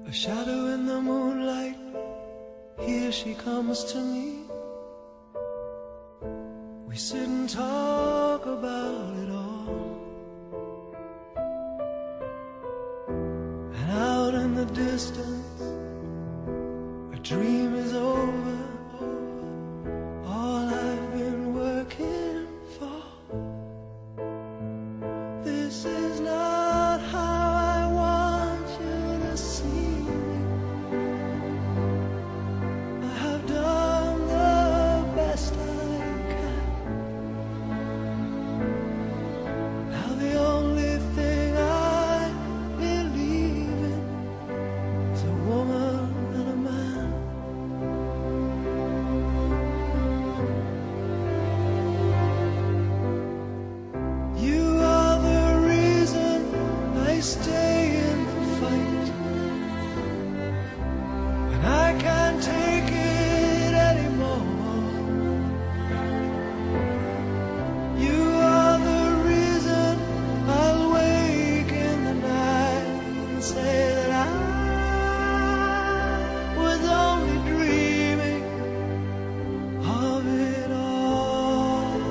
A shadow in the moonlight, here she comes to me. We sit and talk about it all. And out in the distance, a dream is over. All I've been working for. This is not how I want you to see me. I have done the best I can. Now the only thing I believe in is a woman and a man. You are the reason I stay in the fight. When I can't take it anymore, you are the reason I'll wake in the night and say that I was only dreaming of it all.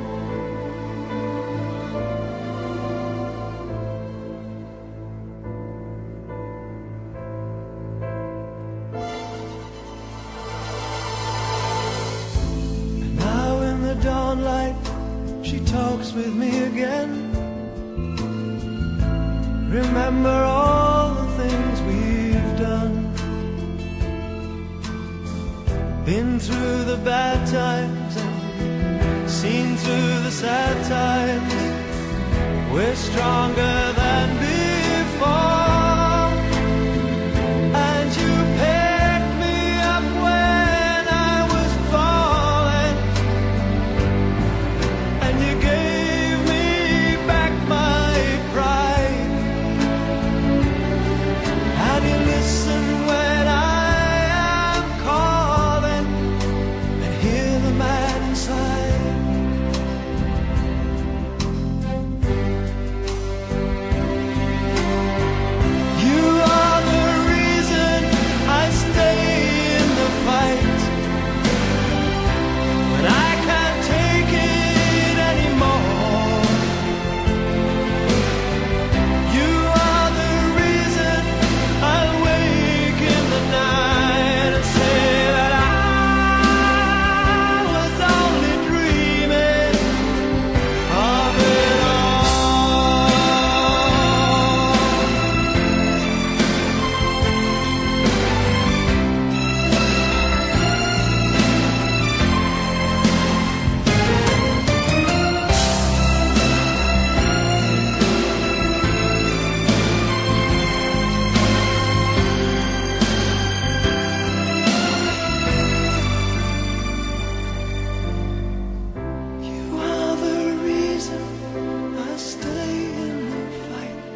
And now in the dawn light, she talks with me again. Remember all the things we've done. Been through the bad times and seen through the sad times. We're stronger than before. And you picked me up when I was falling, and you gave me back my pride, and you listen when I am calling, and hear the man inside. You are the reason I stay in the fight. When I can't take it anymore, you are the reason I'll wake in the night and say that I was only dreaming of it all. You are the reason I stay in the fight.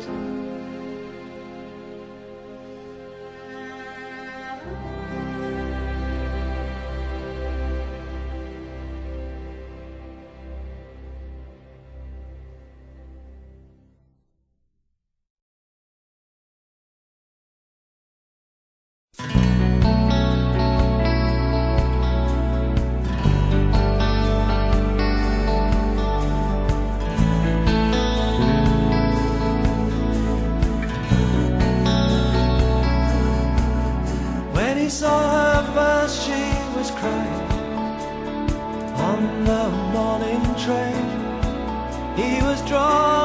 When he saw her first, she was crying on the morning train. He was drawn